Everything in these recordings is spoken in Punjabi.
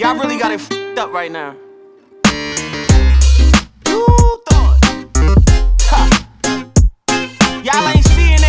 Y'all really got it f***ed up right now. You thought. Ha. Y'all ain't seeing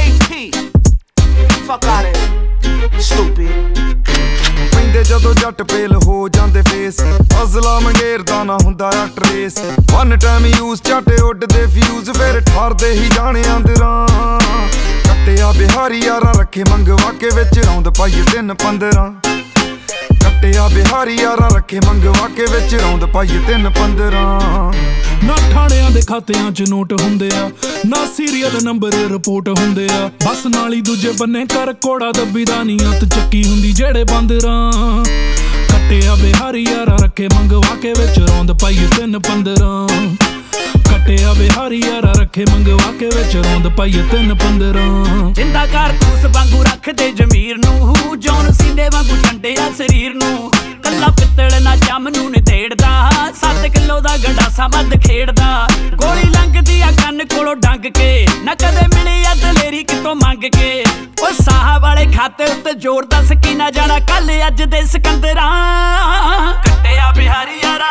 AP. Fuck out of here. Stupid. ਪੈਂਦੇ ਜਦੋਂ ਜੱਟ ਪੇਲ ਹੋ ਜਾਂਦੇ ਫੇਸ ਅਜ਼ਲਾ ਮੰਗੇਰਦਾ ਨਾ ਹੁੰਦਾ ਆ ਟਰੇਸ ਵਨ ਟਾਈਮ ਯੂਜ਼ ਝਾਟੇ ਉੱਡਦੇ ਫਿਊਜ਼ ਫਿਰ ਠਾਰਦੇ ਹੀ ਜਾਣੇ ਆਂਦਰਾਂ ਕੱਟਿਆ ਬਿਹਾਰੀ ਯਾਰਾਂ ਰੱਖੇ ਮੰਗਵਾ ਕੇ ਵਿੱਚ ਰੌਂਦ ਪਾਈਏ 3-15 ਕੱਟਿਆ ਬਿਹਾਰੀ ਯਾਰਾਂ ਰੱਖੇ ਮੰਗਵਾ ਕੇ ਵਿੱਚ ਰੌਂਦ ਪਾਈਏ 3-15 ਨਾ ਠਾਣਿਆਂ ਦੇ ਖਾਤਿਆਂ 'ਚ ਨੋਟ ਹੁੰਦੇ ਆ ਨਾ ਸੀਰੀਅਲ ਨੰਬਰ ਰਿਪੋਰਟ ਹੁੰਦੇ ਆ ਬਸ ਨਾਲ ਹੀ ਦੂਜੇ ਬੰਨੇ ਕਰ ਕੋੜਾ ਦੱਬੀ ਦਾ ਨੀ ਹੱਥ ਚੱਕੀ ਹੁੰਦੀ ਜਿਹੜੇ ਬੰਦਰਾਂ ਕੱਟਿਆ ਬਿਹਾਰੀ ਯਾਰਾਂ ਰੱਖੇ ਮੰਗਵਾ ਕੇ ਵਿੱਚ ਰੌਂਦ ਪਾਈਏ 3-15 ਕੱਟਿਆ ਬਿਹਾਰੀ ਯਾਰਾਂ ਰੱਖੇ ਮੰਗਵਾ ਕੇ ਵਿੱਚ ਰੌਂਦ ਪਾਈਏ 3-15 ਜਿੰਦਾ ਕਾਰਤੂਸ ਵਾਂਗੂ ਰੱਖਦੇ ਜ਼ਮੀਰ ਨੂੰ ਜੌਨ ਸੀਨੇ ਵਾਂਗੂ ਟੰਡਿਆ ਸਰੀਰ ਨੂੰ ਕੱਲਾ ਪਿੱਤਲ ਨਾ ਜੰਮ ਨੂੰ ਨਿਤੇੜਦਾ 7 ਕਿਲੋ ਦਾ ਗੰਡਾਸਾ ਮੱਦ ਖੇਡਦਾ ਗੋਲੀ ਲੰਘਦੀ ਆ ਕੰਨ ਕੋਲੋਂ ਡੰਗ ਕੇ ਨਾ ਕਦੇ ਮਿਲੀ ਆ ਦਲੇਰੀ ਕਿਤੋਂ ਮੰਗ ਕੇ ਉਹ ਸਾਹ ਵਾਲੇ ਖਾਤੇ ਉੱਤੇ ਜ਼ੋਰ ਦੱਸ ਕੀ ਨਾ ਜਾਣਾ ਕੱਲ ਅੱਜ ਦੇ ਸਿਕੰਦਰਾਂ ਕੱਟਿਆ ਬਿਹਾਰੀ ਯਾਰਾ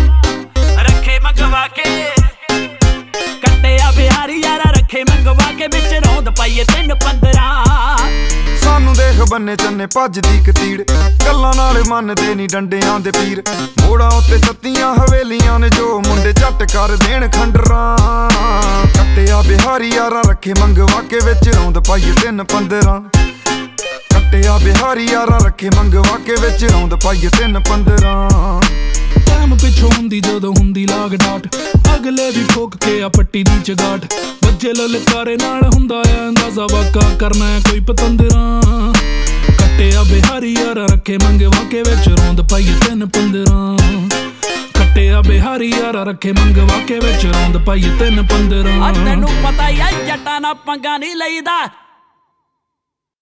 ਰੱਖੇ ਮੰਗਵਾ ਕੇ ਕੱਟਿਆ ਬਿਹਾਰੀ ਯਾਰਾ ਰੱਖੇ ਮੰਗਵਾ ਕੇ ਵਿੱਚ ਰੌਂਦ ਪਾਈਏ 3-15 ਸਾਨੂੰ ਦੇਖ ਬੰਨੇ ਚੰਨੇ ਭੱਜਦੀ ਕਤੀੜ ਗੱਲਾਂ ਨਾਲ ਮੰਨਦੇ ਨੀ ਡੰਡਿਆਂ ਦੇ ਪੀਰ ਮੋੜਾਂ ਉੱਤੇ ਛੱਤੀਆਂ ਹਵੇਲੀਆਂ ਨੇ ਜੋ ਮੁੰਡੇ ਝੱਟ ਕਰ ਦੇਣ ਖੰਡਰਾਂ ਕੱਟਿਆ ਬਿਹਾਰੀ ਯਾਰਾਂ ਰੱਖੇ ਮੰਗਵਾ ਕੇ ਵਿੱਚ ਰੌਂਦ ਪਾਈਏ 3-15 ਕੱਟਿਆ ਬਿਹਾਰੀ ਯਾਰਾਂ ਰੱਖੇ ਮੰਗਵਾ ਕੇ ਵਿੱਚ ਰੌਂਦ ਪਾਈਏ 3-15 ਟਾਈਮ ਪਿੱਛੋਂ ਹੁੰਦੀ ਜਦੋਂ ਹੁੰਦੀ ਲਾਗ ਡਾਟ ਅਗਲੇ ਵੀ ਠੋਕ ਕੇ ਆ ਪੱਟੀ ਦੀ ਚਗਾਟ ਬੱਜੇ ਲਲਕਾਰੇ ਨਾਲ ਹੁੰਦਾ ਆ ਅੰਦਾਜ਼ਾ ਵਾਕਾ ਕਰਨਾ ਕੋਈ ਪਤੰਦਰਾਂ ਕੱਟਿਆ ਬਿਹਾਰੀ ਯਾਰਾਂ ਰੱਖੇ ਮੰਗਵਾ ਕੇ ਵਿੱਚ ਰੌਂਦ ਪਾਈਏ 3-15 ਕੱਟਿਆ ਬਿਹਾਰੀ ਯਾਰਾਂ ਰੱਖੇ ਮੰਗਵਾ ਕੇ ਵਿੱਚ ਰੌਂਦ ਪਾਈਏ 3-15 ਤੈਨੂੰ ਪਤਾ ਹੀ ਆ ਜੱਟਾਂ ਨਾਲ ਪੰਗਾ ਨਹੀਂ ਲਈਦਾ